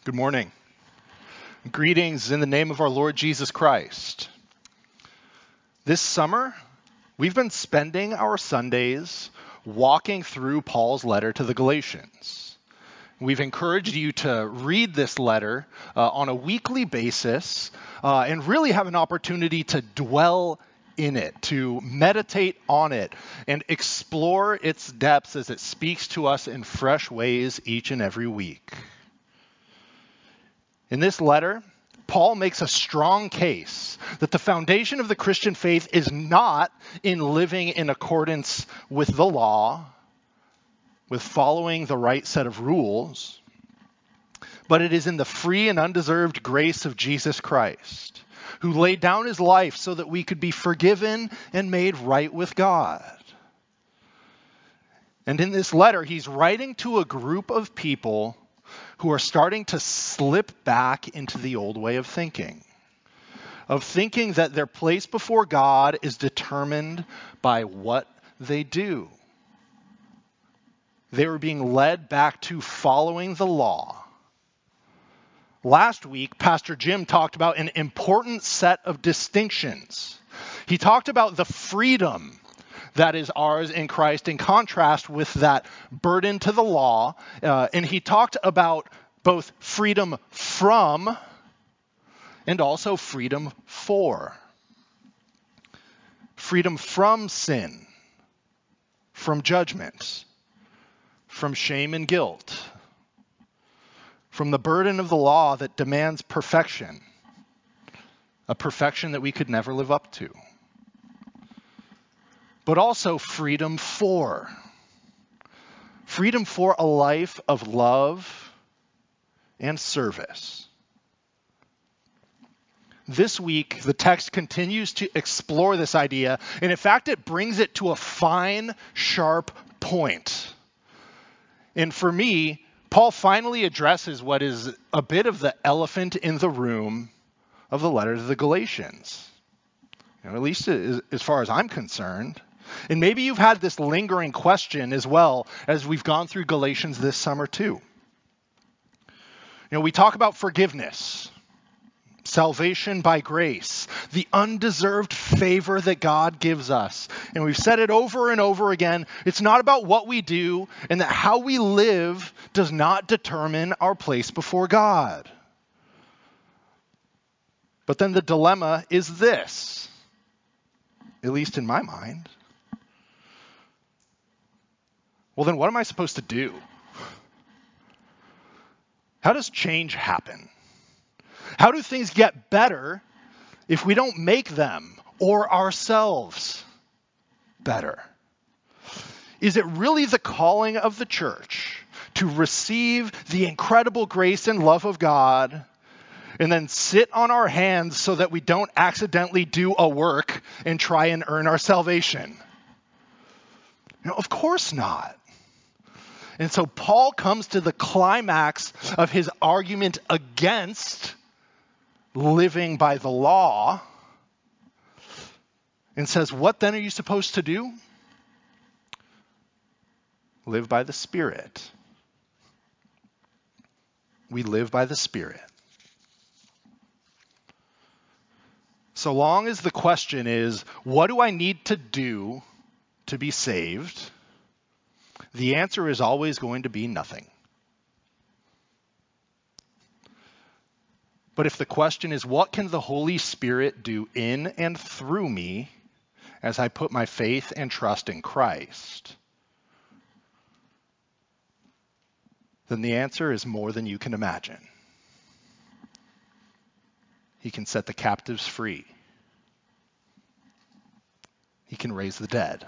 Good morning. Greetings in the name of our Lord Jesus Christ. This summer, we've been spending our Sundays walking through Paul's letter to the Galatians. We've encouraged you to read this letter on a weekly basis and really have an opportunity to dwell in it, to meditate on it, and explore its depths as it speaks to us in fresh ways each and every week. In this letter, Paul makes a strong case that the foundation of the Christian faith is not in living in accordance with the law, with following the right set of rules, but it is in the free and undeserved grace of Jesus Christ, who laid down his life so that we could be forgiven and made right with God. And in this letter, he's writing to a group of people who are starting to slip back into the old way of thinking that their place before God is determined by what they do. They were being led back to following the law. Last week, Pastor Jim talked about an important set of distinctions. He talked about the freedom that is ours in Christ in contrast with that burden to the law. And he talked about both freedom from and also freedom for. Freedom from sin, from judgment, from shame and guilt, from the burden of the law that demands perfection, a perfection that we could never live up to. But also freedom for a life of love and service. This week, the text continues to explore this idea, and in fact, it brings it to a fine, sharp point. And for me, Paul finally addresses what is a bit of the elephant in the room of the letter to the Galatians. At least as far as I'm concerned. And maybe you've had this lingering question as well as we've gone through Galatians this summer too. We talk about forgiveness, salvation by grace, the undeserved favor that God gives us. And we've said it over and over again. It's not about what we do, and that how we live does not determine our place before God. But then the dilemma is this, at least in my mind. Well, then what am I supposed to do? How does change happen? How do things get better if we don't make them or ourselves better? Is it really the calling of the church to receive the incredible grace and love of God and then sit on our hands so that we don't accidentally do a work and try and earn our salvation? Of course not. And so Paul comes to the climax of his argument against living by the law and says, what then are you supposed to do? Live by the Spirit. We live by the Spirit. So long as the question is, what do I need to do to be saved? The answer is always going to be nothing. But if the question is, what can the Holy Spirit do in and through me as I put my faith and trust in Christ? Then the answer is more than you can imagine. He can set the captives free. He can raise the dead.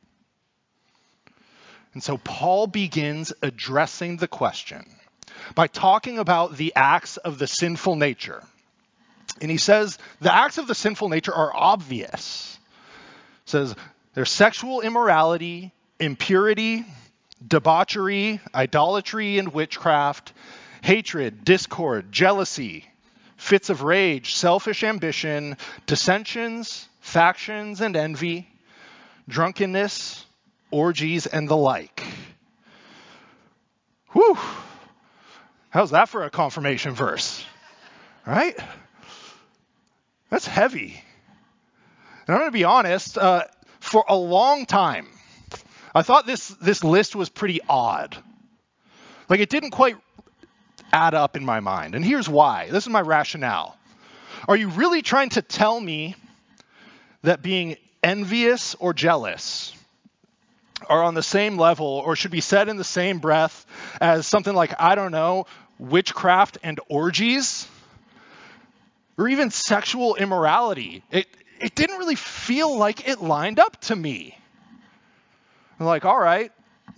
And so Paul begins addressing the question by talking about the acts of the sinful nature. And he says the acts of the sinful nature are obvious. He says there's sexual immorality, impurity, debauchery, idolatry and witchcraft, hatred, discord, jealousy, fits of rage, selfish ambition, dissensions, factions and envy, drunkenness, orgies, and the like. Whew. How's that for a confirmation verse? Right? That's heavy. And I'm going to be honest, for a long time, I thought this list was pretty odd. Like, it didn't quite add up in my mind. And here's why. This is my rationale. Are you really trying to tell me that being envious or jealous are on the same level or should be said in the same breath as something like, I don't know, witchcraft and orgies? Or even sexual immorality? It didn't really feel like it lined up to me. I'm like, all right,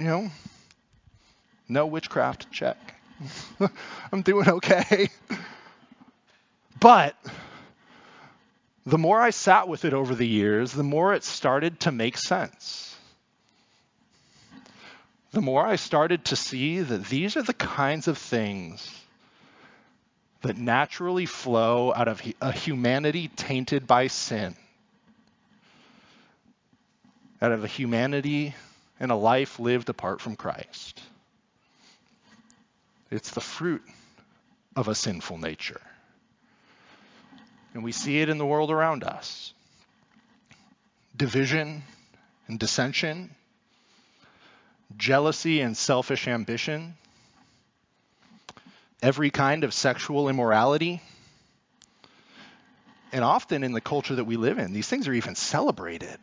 no witchcraft, check. I'm doing okay. But the more I sat with it over the years, the more it started to make sense. The more I started to see that these are the kinds of things that naturally flow out of a humanity tainted by sin, out of a humanity and a life lived apart from Christ. It's the fruit of a sinful nature. And we see it in the world around us. Division and dissension, jealousy and selfish ambition, every kind of sexual immorality. And often in the culture that we live in, these things are even celebrated.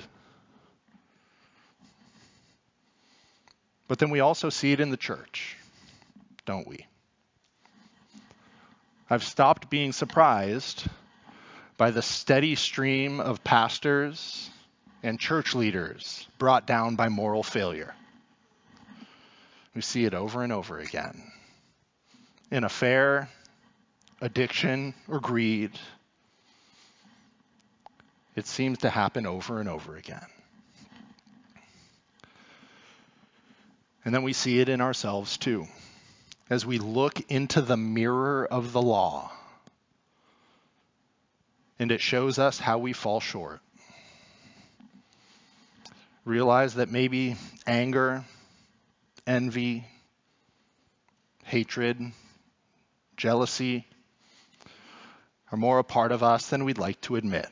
But then we also see it in the church, don't we? I've stopped being surprised by the steady stream of pastors and church leaders brought down by moral failure. We see it over and over again. In affair, addiction, or greed, it seems to happen over and over again. And then we see it in ourselves too. As we look into the mirror of the law, and it shows us how we fall short. Realize that maybe anger, envy, hatred, jealousy are more a part of us than we'd like to admit.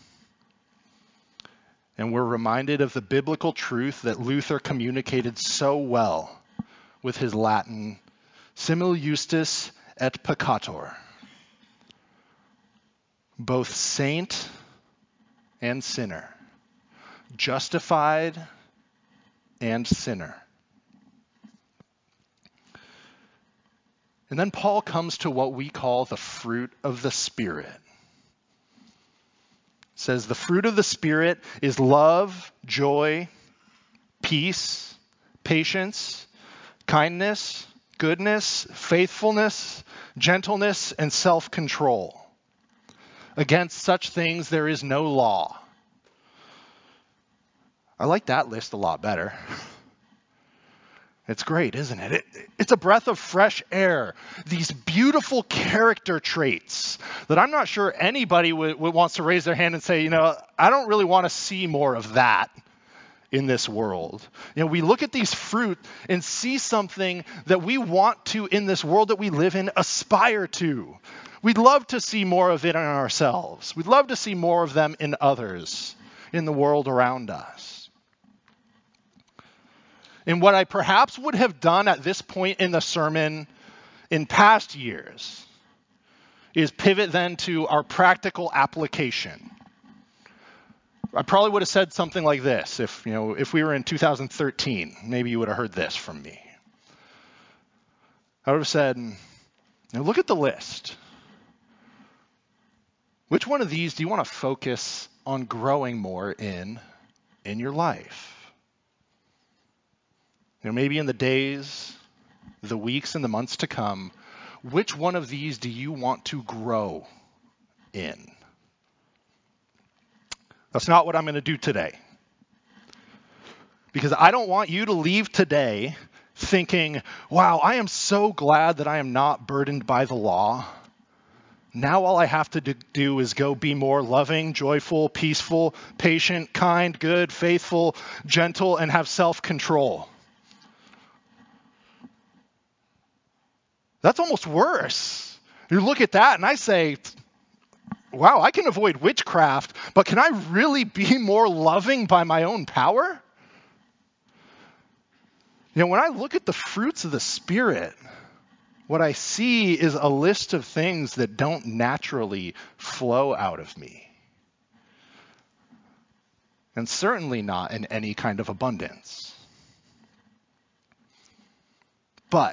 And we're reminded of the biblical truth that Luther communicated so well with his Latin, simul justus et peccator. Both saint and sinner, justified and sinner. And then Paul comes to what we call the fruit of the Spirit. It says the fruit of the Spirit is love, joy, peace, patience, kindness, goodness, faithfulness, gentleness, and self-control. Against such things there is no law. I like that list a lot better. It's great, isn't it? It's a breath of fresh air. These beautiful character traits that I'm not sure anybody wants to raise their hand and say, I don't really want to see more of that in this world. We look at these fruit and see something that we want to, in this world that we live in, aspire to. We'd love to see more of it in ourselves. We'd love to see more of them in others, in the world around us. And what I perhaps would have done at this point in the sermon in past years is pivot then to our practical application. I probably would have said something like this if we were in 2013. Maybe you would have heard this from me. I would have said, look at the list. Which one of these do you want to focus on growing more in your life? Maybe in the days, the weeks, and the months to come, which one of these do you want to grow in? That's not what I'm going to do today. Because I don't want you to leave today thinking, wow, I am so glad that I am not burdened by the law. Now all I have to do is go be more loving, joyful, peaceful, patient, kind, good, faithful, gentle, and have self-control. That's almost worse. You look at that and I say, wow, I can avoid witchcraft, but can I really be more loving by my own power? When I look at the fruits of the Spirit, what I see is a list of things that don't naturally flow out of me. And certainly not in any kind of abundance. But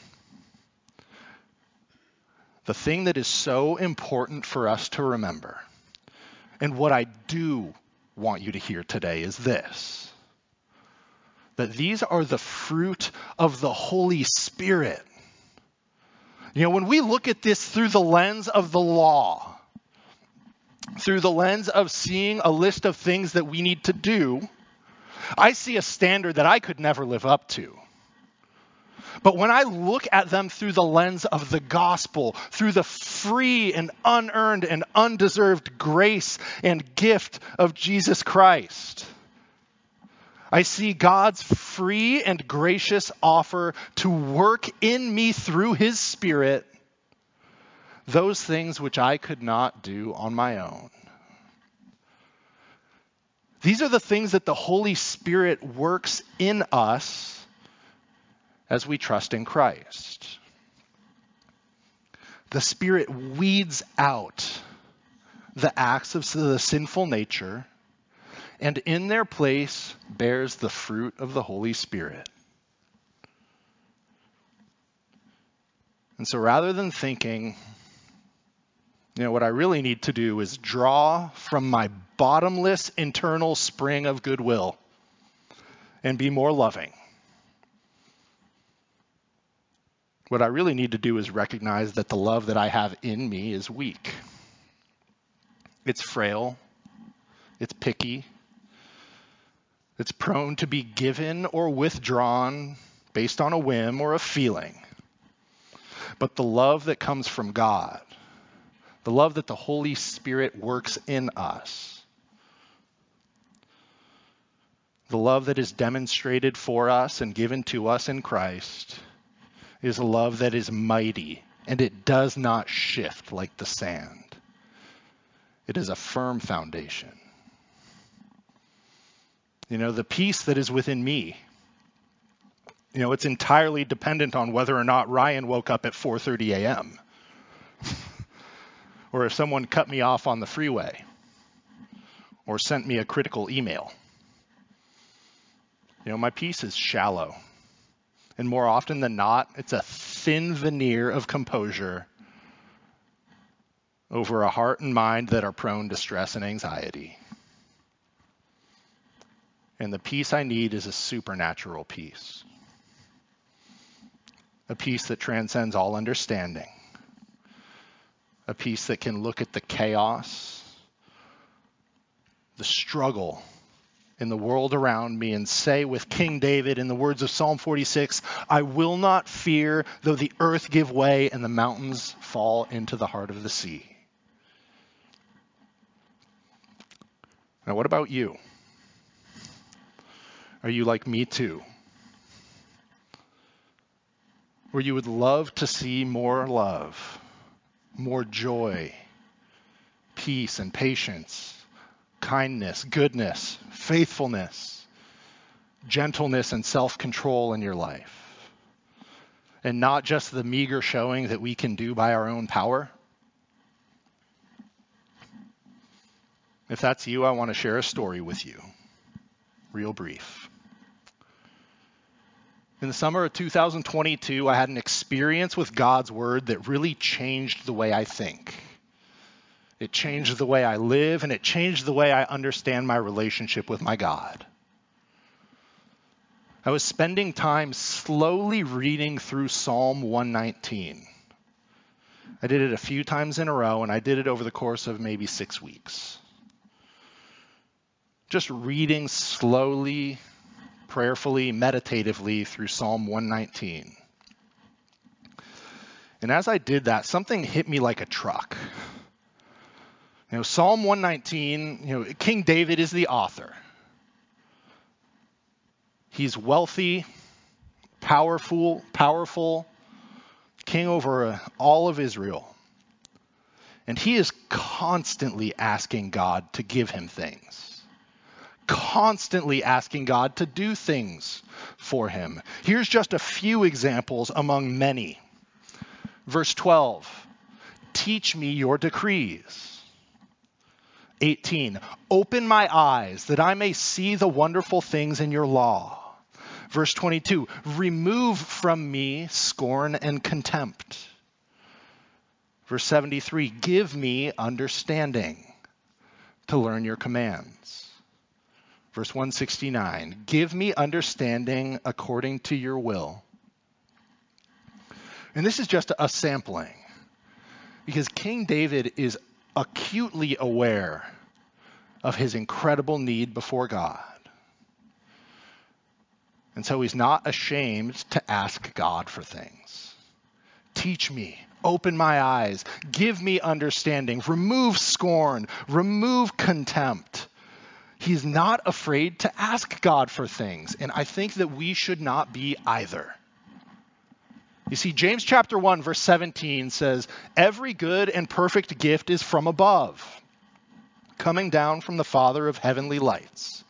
the thing that is so important for us to remember, and what I do want you to hear today, is this: that these are the fruit of the Holy Spirit. When we look at this through the lens of the law, through the lens of seeing a list of things that we need to do, I see a standard that I could never live up to. But when I look at them through the lens of the gospel, through the free and unearned and undeserved grace and gift of Jesus Christ, I see God's free and gracious offer to work in me through his Spirit those things which I could not do on my own. These are the things that the Holy Spirit works in us as we trust in Christ. The Spirit weeds out the acts of the sinful nature, and in their place bears the fruit of the Holy Spirit. And so rather than thinking, what I really need to do is draw from my bottomless internal spring of goodwill and be more loving, what I really need to do is recognize that the love that I have in me is weak. It's frail. It's picky. It's prone to be given or withdrawn based on a whim or a feeling. But the love that comes from God, the love that the Holy Spirit works in us, the love that is demonstrated for us and given to us in Christ, is a love that is mighty, and it does not shift like the sand. It is a firm foundation. The peace that is within me, it's entirely dependent on whether or not Ryan woke up at 4:30 a.m. or if someone cut me off on the freeway or sent me a critical email. My peace is shallow. And more often than not, it's a thin veneer of composure over a heart and mind that are prone to stress and anxiety. And the peace I need is a supernatural peace. A peace that transcends all understanding. A peace that can look at the chaos, the struggle in the world around me and say with King David in the words of Psalm 46, I will not fear though the earth give way and the mountains fall into the heart of the sea. Now, what about you? Are you like me too? Where you would love to see more love, more joy, peace and patience, kindness, goodness, faithfulness, gentleness, and self-control in your life. And not just the meager showing that we can do by our own power. If that's you, I want to share a story with you. Real brief. In the summer of 2022, I had an experience with God's word that really changed the way I think. It changed the way I live, and it changed the way I understand my relationship with my God. I was spending time slowly reading through Psalm 119. I did it a few times in a row, and I did it over the course of maybe 6 weeks. Just reading slowly, prayerfully, meditatively through Psalm 119. And as I did that, something hit me like a truck. Psalm 119, King David is the author. He's wealthy, powerful, king over all of Israel. And he is constantly asking God to give him things. Constantly asking God to do things for him. Here's just a few examples among many. Verse 12, teach me your decrees. 18, open my eyes that I may see the wonderful things in your law. Verse 22, remove from me scorn and contempt. Verse 73, give me understanding to learn your commands. Verse 169, give me understanding according to your will. And this is just a sampling, because King David is acutely aware of his incredible need before God. And so he's not ashamed to ask God for things. Teach me, open my eyes, give me understanding, remove scorn, remove contempt. He's not afraid to ask God for things, and I think that we should not be either. You see, James chapter 1, verse 17 says, every good and perfect gift is from above, coming down from the Father of heavenly lights.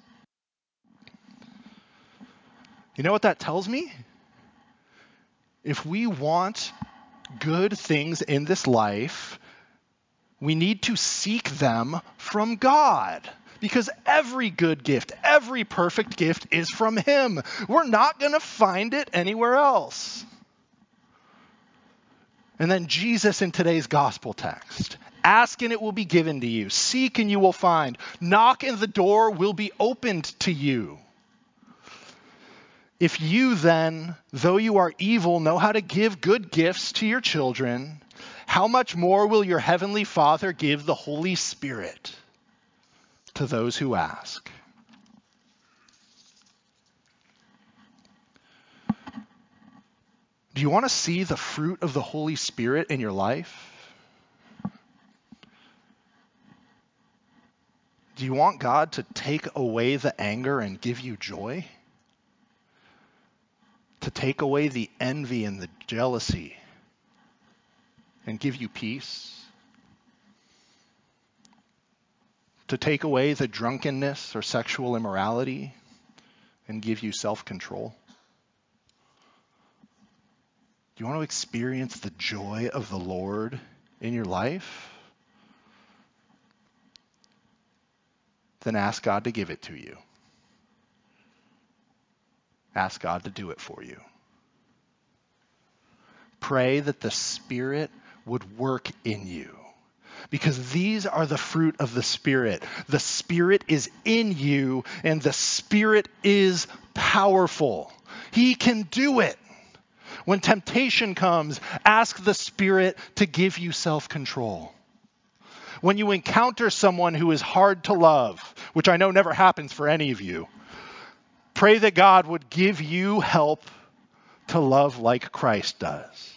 You know what that tells me? If we want good things in this life, we need to seek them from God. Because every good gift, every perfect gift is from him. We're not going to find it anywhere else. And then Jesus in today's gospel text. Ask and it will be given to you. Seek and you will find. Knock and the door will be opened to you. If you then, though you are evil, know how to give good gifts to your children, how much more will your heavenly Father give the Holy Spirit to those who ask? Do you want to see the fruit of the Holy Spirit in your life? Do you want God to take away the anger and give you joy? To take away the envy and the jealousy and give you peace? To take away the drunkenness or sexual immorality and give you self-control? Do you want to experience the joy of the Lord in your life? Then ask God to give it to you. Ask God to do it for you. Pray that the Spirit would work in you. Because these are the fruit of the Spirit. The Spirit is in you, and the Spirit is powerful. He can do it. When temptation comes, ask the Spirit to give you self-control. When you encounter someone who is hard to love, which I know never happens for any of you, pray that God would give you help to love like Christ does.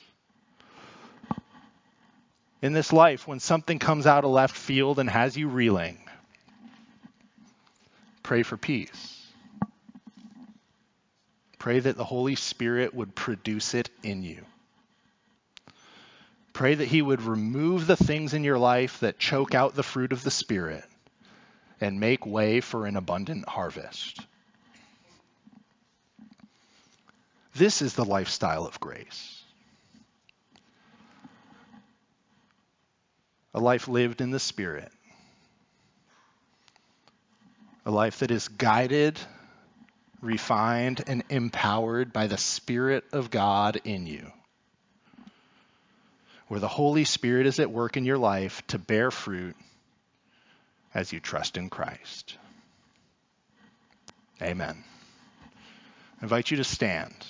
In this life, when something comes out of left field and has you reeling, pray for peace. Pray that the Holy Spirit would produce it in you. Pray that he would remove the things in your life that choke out the fruit of the Spirit and make way for an abundant harvest. This is the lifestyle of grace. A life lived in the Spirit. A life that is guided, refined, and empowered by the Spirit of God in you. Where the Holy Spirit is at work in your life to bear fruit as you trust in Christ. Amen. I invite you to stand.